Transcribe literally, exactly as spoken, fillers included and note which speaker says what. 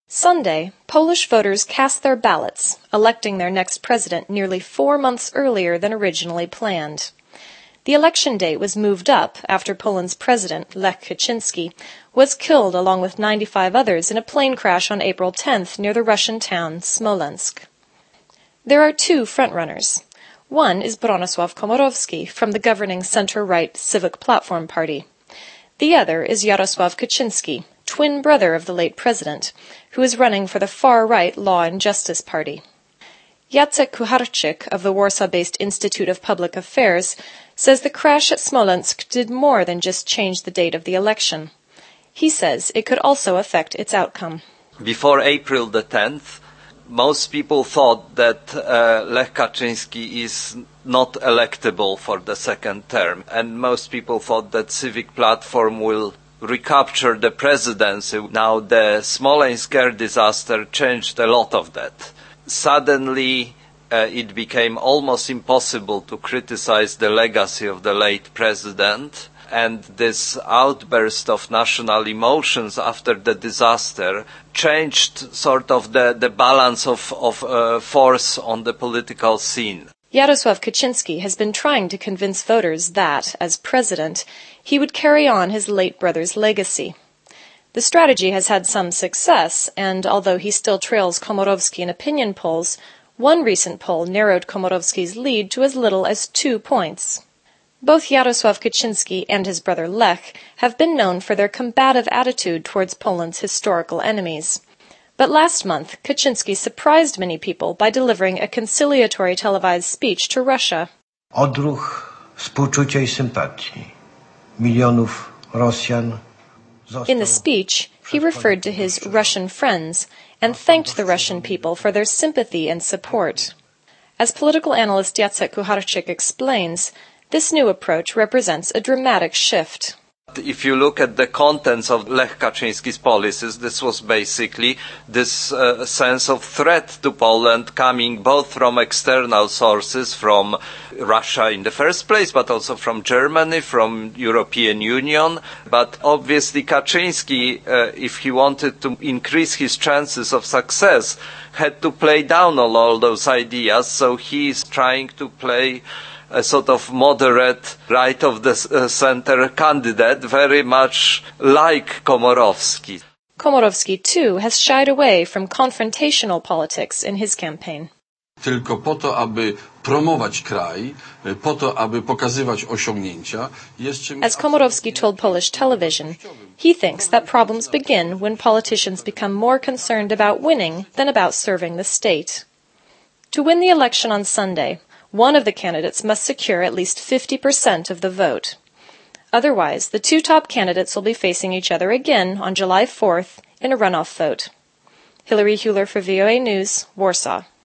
Speaker 1: Sunday, Polish voters cast their ballots, electing their next president nearly four months earlier than originally planned. The election date was moved up after Poland's president, Lech Kaczynski, was killed along with ninety-five others in a plane crash on April tenth near the Russian town Smolensk. There are two frontrunners. One is Bronisław Komorowski from the governing center-right Civic Platform Party. The other is Jarosław Kaczynski, twin brother of the late president, who is running for the far-right Law and Justice Party. Jacek Kucharczyk of the Warsaw-based Institute of Public Affairs says the crash at Smolensk did more than just change the date of the election. He says it could also affect its outcome.
Speaker 2: Before April the tenth, most people thought that uh, Lech Kaczynski is not electable for the second term, and most people thought that Civic Platform will recapture the presidency. Now the Smolensk air disaster changed a lot of that. Suddenly uh, it became almost impossible to criticize the legacy of the late president, and this outburst of national emotions after the disaster changed sort of the, the balance of, of uh, force on the political scene.
Speaker 1: Jarosław Kaczynski has been trying to convince voters that, as president, he would carry on his late brother's legacy. The strategy has had some success, and although he still trails Komorowski in opinion polls, one recent poll narrowed Komorowski's lead to as little as two points. Both Jarosław Kaczynski and his brother Lech have been known for their combative attitude towards Poland's historical enemies. But last month, Kaczynski surprised many people by delivering a conciliatory televised speech to Russia.
Speaker 3: Odruch współczucia I sympatii milionów Rosjan.
Speaker 1: In the speech, he referred to his Russian friends and thanked the Russian people for their sympathy and support. As political analyst Jacek Kucharczyk explains, this new approach represents a dramatic shift.
Speaker 2: If you look at the contents of Lech Kaczynski's policies, this was basically this uh, sense of threat to Poland coming both from external sources, from Russia in the first place, but also from Germany, from European Union. But obviously Kaczynski, uh, if he wanted to increase his chances of success, had to play down on all those ideas, so he is trying to play a sort of moderate, right-of-the-center candidate, very much like Komorowski.
Speaker 1: Komorowski, too, has shied away from confrontational politics in his campaign.
Speaker 4: Tylko po to, aby promować kraj, po to, aby pokazywać osiągnięcia.
Speaker 1: As Komorowski told Polish television, he thinks that problems begin when politicians become more concerned about winning than about serving the state. To win the election on Sunday, one of the candidates must secure at least fifty percent of the vote. Otherwise, the two top candidates will be facing each other again on July fourth in a runoff vote. Hilary Huler for V O A News, Warsaw.